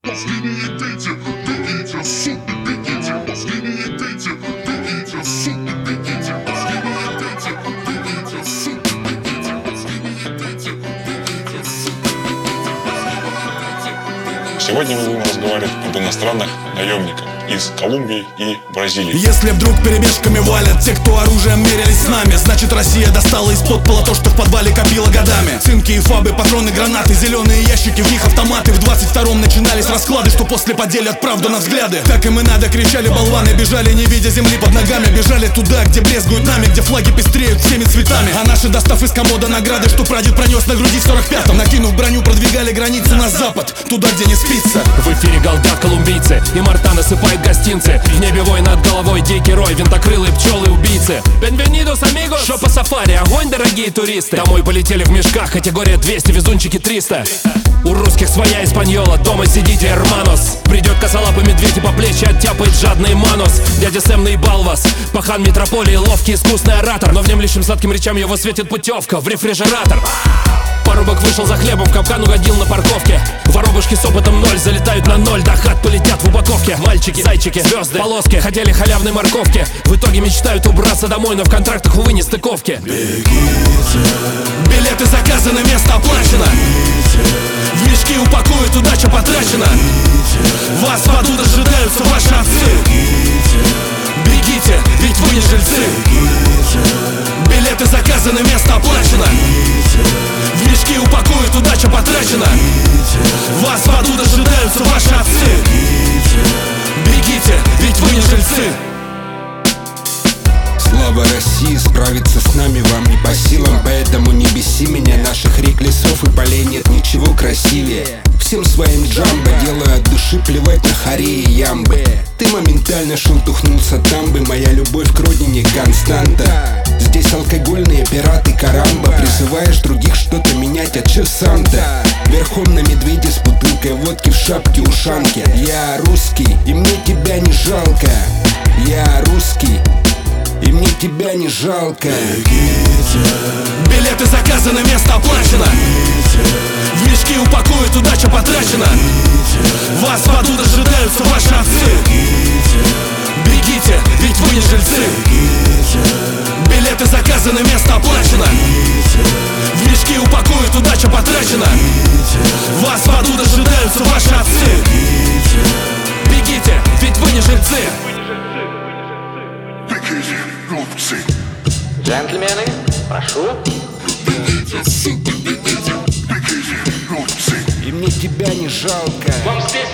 Мозги не едите, бегите, суки, бегите. Мозги не едите, бегите, суки, бегите. Мозги не едите, бегите, суки, бегите. Мозги не едите, бегите, суки, бегите. Сегодня мы будем разговаривать об иностранных наемниках из Колумбии и Бразилии. Если вдруг перебежками валят те, кто оружием мерились с нами, значит Россия достала из-под пола то, что в подвале копила годами. Цинки и фабы, патроны, гранаты, зеленые ящики, в них автоматы. В 22-м начинались расклады, что после поделят правду на взгляды. Так им и надо, кричали болваны, бежали, не видя земли под ногами. Бежали туда, где брезгуют нами, где флаги пестреют всеми цветами. А наши, достав из комода награды, что прадед пронес на груди в 45-м, накинув броню, продвигали границы на запад, туда, где не спится. В эфире галдят колумбийцы, и Марта насыпает гостинцы. В небе вой, над головой дикий рой, винтокрылые пчелы-убийцы. Бенвенидос, амигос, шо по сафари, огонь, дорогие туристы. Домой полетели в мешках, категория 200, везунчики 300. У русских своя испаньола, дома сидите, hermanos. Придет косолапый медведь и по плечи оттяпает жадный манус. Дядя Сэм наебал вас, пахан метрополии, ловкий искусный оратор. Но внемлющим сладким речам его светит путевка в рефрижератор. Парубок вышел за хлебом, в капкан угодил на парковке. Воробушки с опытом 0 залетают на 0, до хат полетят в упаковке. Мальчики, зайчики, звезды, полоски, хотели халявной морковки. В итоге мечтают убраться домой, но в контрактах, увы, не стыковки. Бегите. Билеты заказаны, место оплачено. Бегите. В мешки упакуют, удача потрачена. Бегите. Вас в аду дожидаются ваши отцы. Бегите. Бегите, ведь вы не жильцы. Бегите. Билеты заказаны, место оплачено. Бегите. В мешки упакуют, удача потрачена. Бегите. Вас в аду дожидаются ваши отцы. Бегите. Бегите, ведь вы не жильцы. Слава России, справиться с нами вам не по силам. Поэтому не беси меня, наших рек, лесов и полей нет ничего красивее. Всем своим джамбо, делаю от души, плевать на харе и ямбы. Ты моментально шелтухнулся тамбы, моя любовь к родине константа. Здесь алкогольные пираты карамба, призываешь других что-то менять, а чё сам-то? Верхом на медведе с бутылкой водки в шапке-ушанке. Я русский, и мне тебя не жалко. Я русский, и мне тебя не жалко. Бегите. Билеты заказаны, место оплачено. Бегите. В мешки упакуют, удача потрачена. Бегите. Вас в аду дожидаются ваши отцы. Бегите. Бегите, ведь вы не жильцы. Бегите. Билеты заказаны, место оплачено. Бегите. В мешки упакуют, удача потрачена. Бегите. Вас в аду дожидаются ваши отцы. Бегите. Бегите, ведь вы не жильцы. Бегите, глупцы. Джентльмены, прошу. Бегите, суки, бегите. Бегите, глупцы. И мне тебя не жалко. Вам